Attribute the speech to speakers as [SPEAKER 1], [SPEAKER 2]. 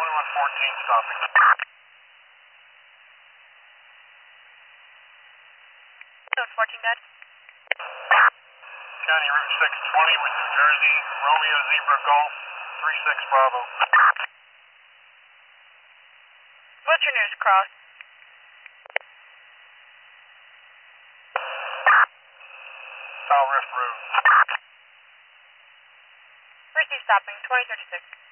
[SPEAKER 1] 2114 stopping.
[SPEAKER 2] So 14 dead.
[SPEAKER 1] County Route 620 with New Jersey, Romeo Zebra Golf, 36 Bravo.
[SPEAKER 2] What's your nearest cross?
[SPEAKER 1] South Rift Road.
[SPEAKER 2] Receive stopping, 2036.